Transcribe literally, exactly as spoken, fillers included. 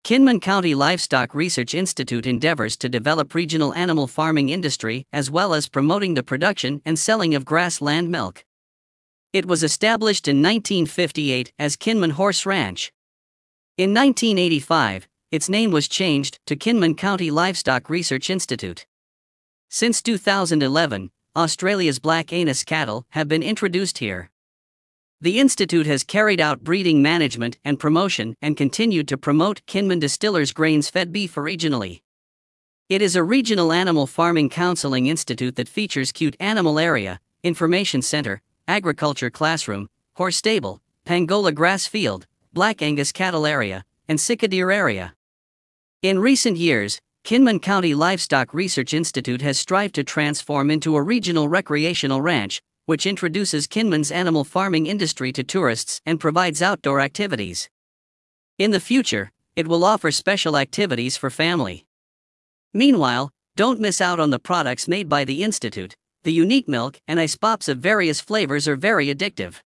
Kinmen County Livestock Research Institute endeavors to develop regional animal farming industry as well as promoting the production and selling of grassland milk. It was established in nineteen fifty-eight as Kinmen Horse Ranch. In nineteen eighty-five, its name was changed to Kinmen County Livestock Research Institute. Since two thousand eleven, Australia's Black Angus cattle have been introduced here. The institute has carried out breeding management and promotion and continued to promote Kinmen Distillers grains-fed beef regionally. It is a regional animal farming counseling institute that features Cute Animal Area, Information Center, Agriculture Classroom, Horse Stable, Pangola Grass Field, Black Angus Cattle Area, and Sycadere Area. In recent years, Kinmen County Livestock Research Institute has strived to transform into a regional recreational ranch, which introduces Kinmen's animal farming industry to tourists and provides outdoor activities. In the future, it will offer special activities for family. Meanwhile, don't miss out on the products made by the Institute. The unique milk and ice pops of various flavors are very addictive.